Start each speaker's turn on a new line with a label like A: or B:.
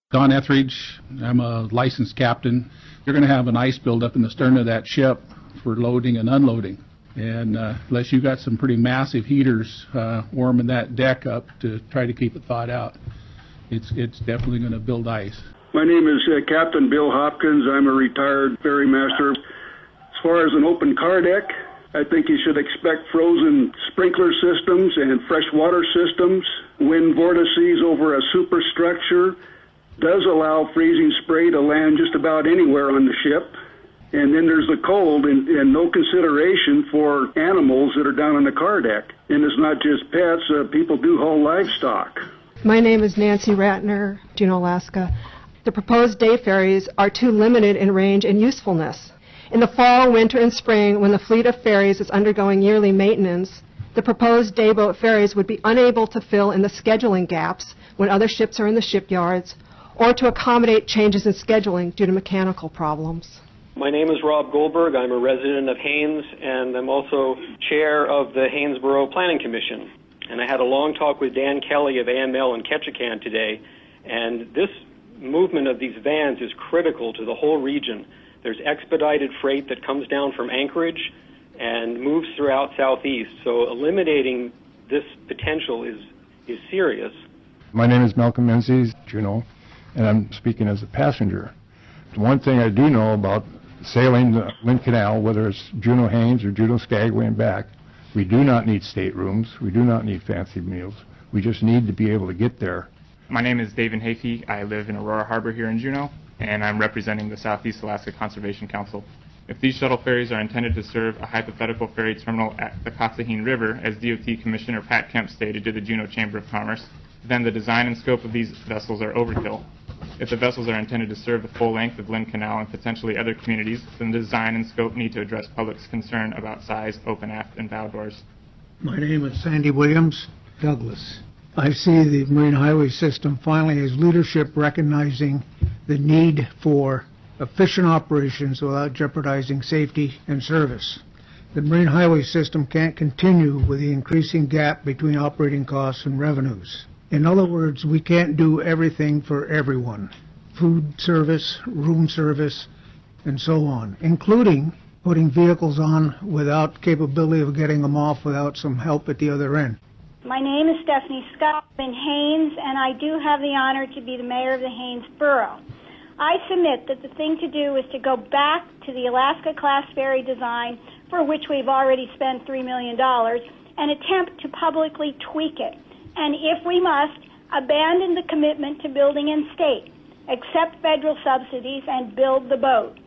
A: Don Etheridge, I'm a licensed captain. You're going to have an ice buildup in the stern of that ship for loading and unloading. And unless you got some pretty massive heaters warming that deck up to try to keep it thawed out, it's definitely going to build ice.
B: My name is Captain Bill Hopkins. I'm a retired ferry master. As far as an open car deck, I think you should expect frozen sprinkler systems and freshwater systems. Wind vortices over a superstructure does allow freezing spray to land just about anywhere on the ship. And then there's the cold and no consideration for animals that are down on the car deck. And it's not just pets, people do haul livestock.
C: My name is Nancy Ratner, Juneau, Alaska. The proposed day ferries are too limited in range and usefulness. In the fall, winter, and spring, when the fleet of ferries is undergoing yearly maintenance, the proposed dayboat ferries would be unable to fill in the scheduling gaps when other ships are in the shipyards, or to accommodate changes in scheduling due to mechanical problems.
D: My name is Rob Goldberg. I'm a resident of Haines, and I'm also chair of the Haynesboro Planning Commission. And I had a long talk with Dan Kelly of AML in Ketchikan today, and this movement of these vans is critical to the whole region. There's expedited freight that comes down from Anchorage and moves throughout Southeast, so eliminating this potential is serious.
E: My name is Malcolm Menzies, Juneau, and I'm speaking as a passenger. One thing I do know about sailing the Lynn Canal, whether it's Juneau Haines or Juneau Skagway and back, we do not need staterooms, we do not need fancy meals, we just need to be able to get there.
F: My name is David Hafey. I live in Aurora Harbor here in Juneau, and I'm representing the Southeast Alaska Conservation Council. If these shuttle ferries are intended to serve a hypothetical ferry terminal at the Coxsahine River, as DOT Commissioner Pat Kemp stated to the Juneau Chamber of Commerce, then the design and scope of these vessels are overkill. If the vessels are intended to serve the full length of Lynn Canal and potentially other communities, then the design and scope need to address public's concern about size, open aft, and bow doors.
G: My name is Sandy Williams, Douglas. I see the Marine Highway System finally as leadership recognizing the need for efficient operations without jeopardizing safety and service. The Marine Highway System can't continue with the increasing gap between operating costs and revenues. In other words, we can't do everything for everyone. Food service, room service, and so on, including putting vehicles on without capability of getting them off without some help at the other end.
H: My name is Stephanie Scott in Haines, and I do have the honor to be the mayor of the Haines Borough. I submit that the thing to do is to go back to the Alaska Class Ferry design, for which we've already spent $3 million, and attempt to publicly tweak it. And if we must, abandon the commitment to building in state, accept federal subsidies, and build the boat.